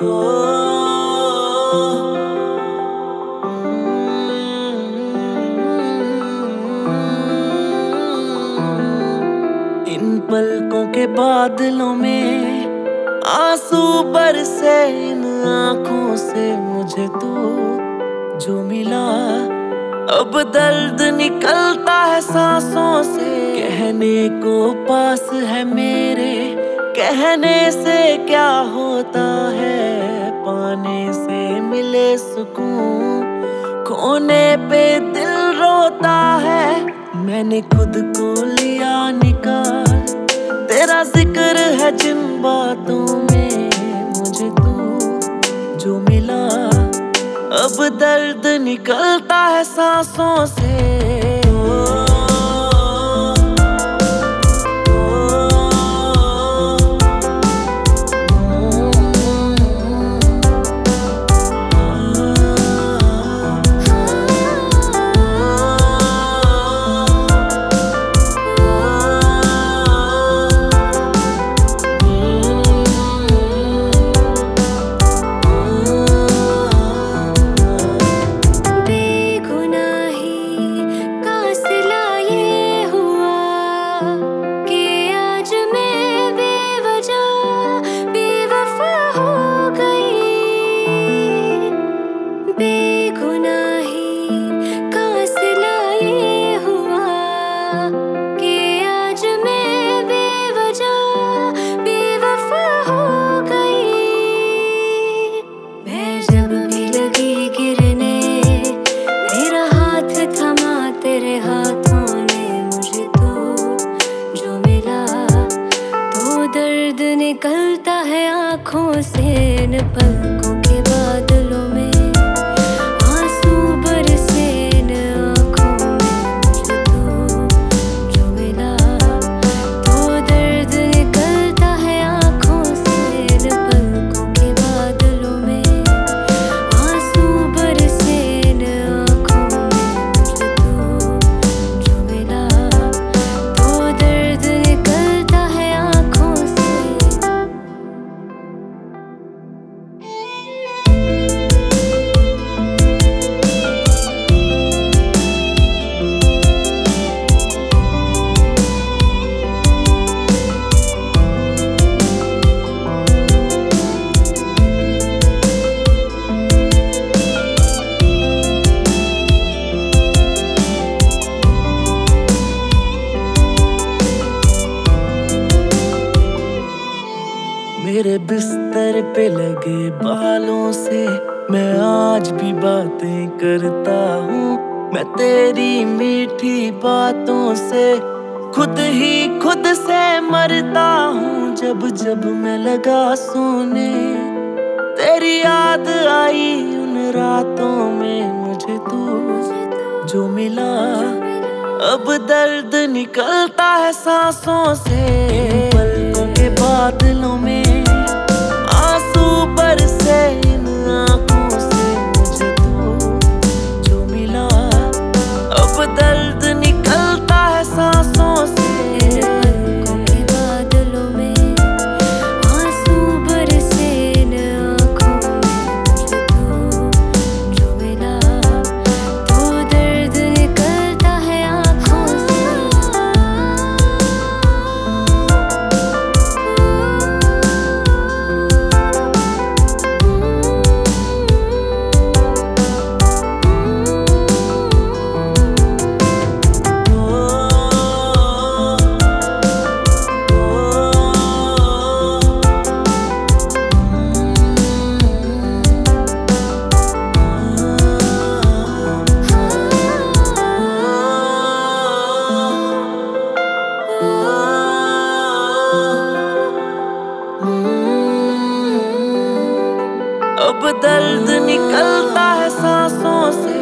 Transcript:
इन पलकों के बादलों में आंसू बरसे, इन आंखों से मुझे तू जो मिला। अब दर्द निकलता है सांसों से, कहने को पास है मेरे, कहने से क्या होता है, पाने से मिले सुकून, खोने पे दिल रोता है। मैंने खुद को लिया निकाल, तेरा जिक्र है जिन बातों में, मुझे तू जो मिला। अब दर्द निकलता है सांसों से। निकलता है आँखों से, इन पलकों के बादलों में आंसू बरसे, इन आँखों में मुझे तू जो मिला। तो दर्द निकलता है आँखों से, इन पलकों के बादलों में आंसू बरसे, इन आँखों में मुझे तू जो मिला। तो दर्द निकलता है आँखों से। मेरे बिस्तर पे लगे बालों से मैं आज भी बातें करता हूँ, मैं तेरी मीठी बातों से खुद ही खुद से मरता हूँ। जब जब मैं लगा सोने, तेरी याद आई उन रातों में, मुझे तू जो मिला। अब दर्द निकलता है सांसों से, इन पलकों के बादलों में आंसू बरसे, इन आंखों से मुझे तू जो मिला। अब दर्द निकलता है सांसों से। अब दर्द निकलता है सांसों से।